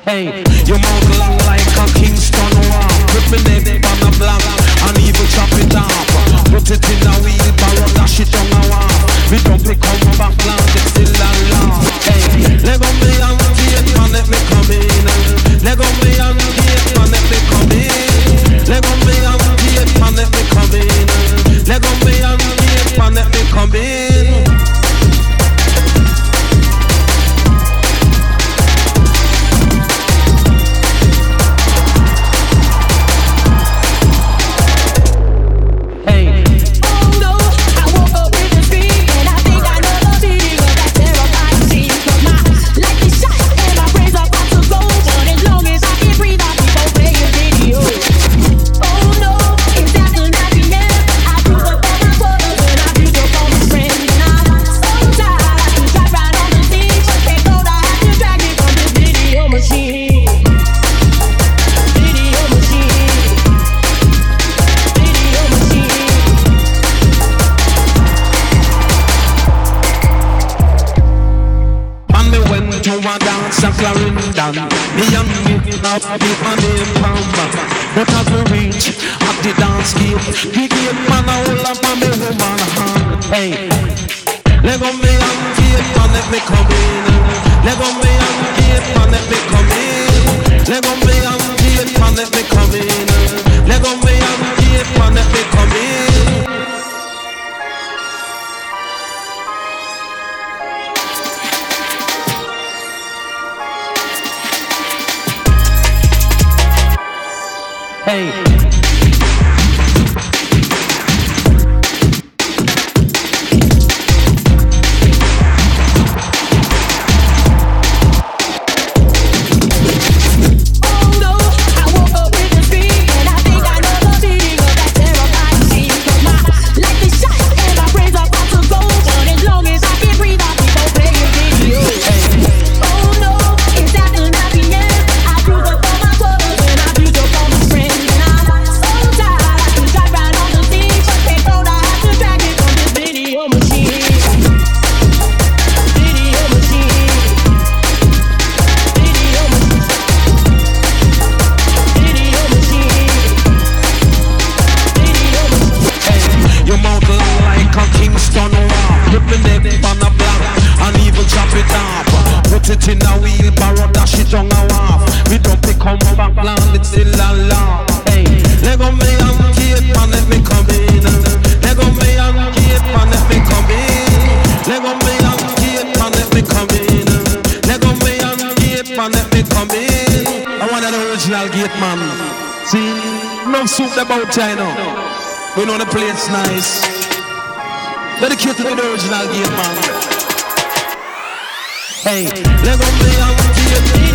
Hey, your mouth long like a Kingston wall. Put me neck on a block and even chop it off. Put it in a wheelbarrow, dash it on a wall. We don't pick up my back land, it's still a law. Hey, leg on me and gate, man, let me come in. Leg on me and gate, man, let me come in. Leg on me and gate, man, let me come in. Leg on me and gate, man, let me come in. But as we reach at the dance gate, the gate man a hold up on me woman hand. Hey, leg on me and gate man, let me come in. Leg on me and gate man, let me come in. Leg on me and gate man, let me come in. Leg on me and gate man, let me come in. Hey. About China, we know the place nice. Dedicated to the original gate man. Hey, leg on me and gate.